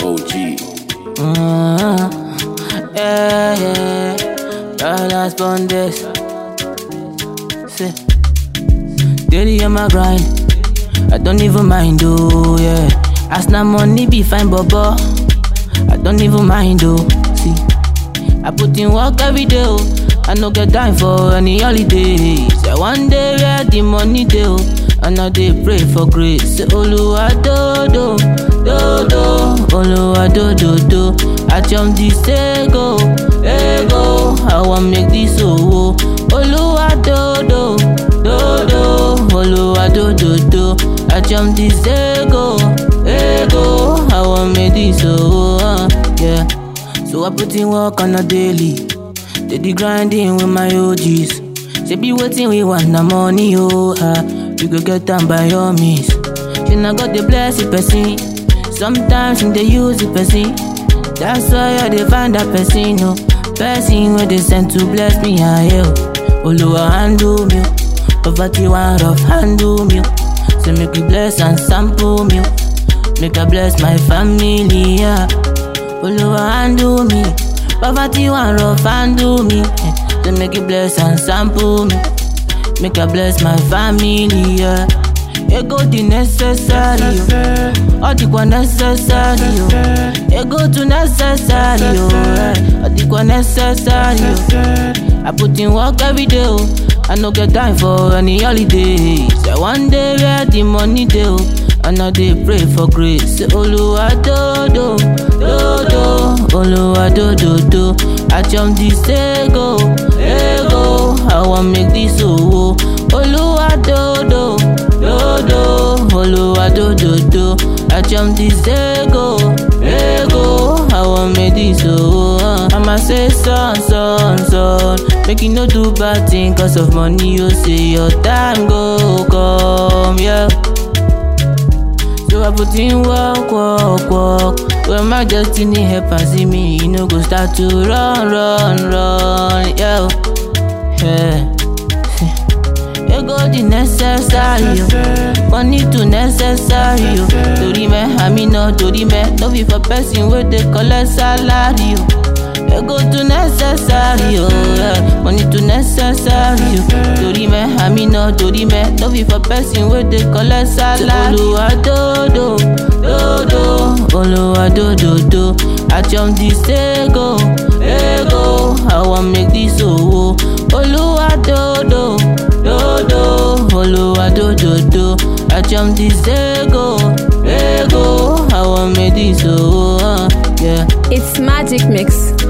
OG. Yeah. Brothers born this. Daily on my grind. I don't even mind, oh yeah. As na money be fine, bobo. I don't even mind, oh. See, I put in work every day, oh. I no get time for any holidays. Yeah, one day where the money dey, oh. And now they pray for grace. Say, Oluwa do do, Oluwa do. I jump this ego. I want make this oh. Oluwa do, Oluwa do. I jump this ego. I want make this oh. Yeah. So I put in work on a daily. They be grinding with my OGs. They be waiting, we want the money, oh. You go get them by your means. She not got the blessed person. Sometimes they use the person. That's why I dey find that person, oh. Person where they sent to bless me, I help. Oluwa handle me, poverty one rough handle me. So make me bless and sample me. Make I bless my family, yeah. Oluwa handle me, poverty one rough handle me. So make it bless and sample me. Make I bless my family, yeah. Ego the necessary, oh. All the one necessary, oh. Ego to necessary, oh. All the one necessary, oh. I put in work every day, oh. I no get time for any holidays. Yeah, one day where the money dey, oh. And now they pray for grace. Say, Oluwa do, Oluwa do. I jump this ego. I want make this oh. Oluwa do, Oluwa do. I jump this ego. I want make this oh. I'ma say son. Make you no do bad thing cause of money. You say your time go come, yeah. So I put in work. When my destiny help and see me, you know go start to run, yeah. Ego the necessary, oh. Money too necessary, oh. Tori me, no be for person where they collect salary, oh. Ego too necessary, oh. Yeah. Money too necessary, oh. Tori me, no be for person where they collect salary. Oluwa do. I jump this ego. I want make this oh. Oluwa do. Oluwa do. I jump this ego. I want make this oh. Yeah. It's Magic Mix.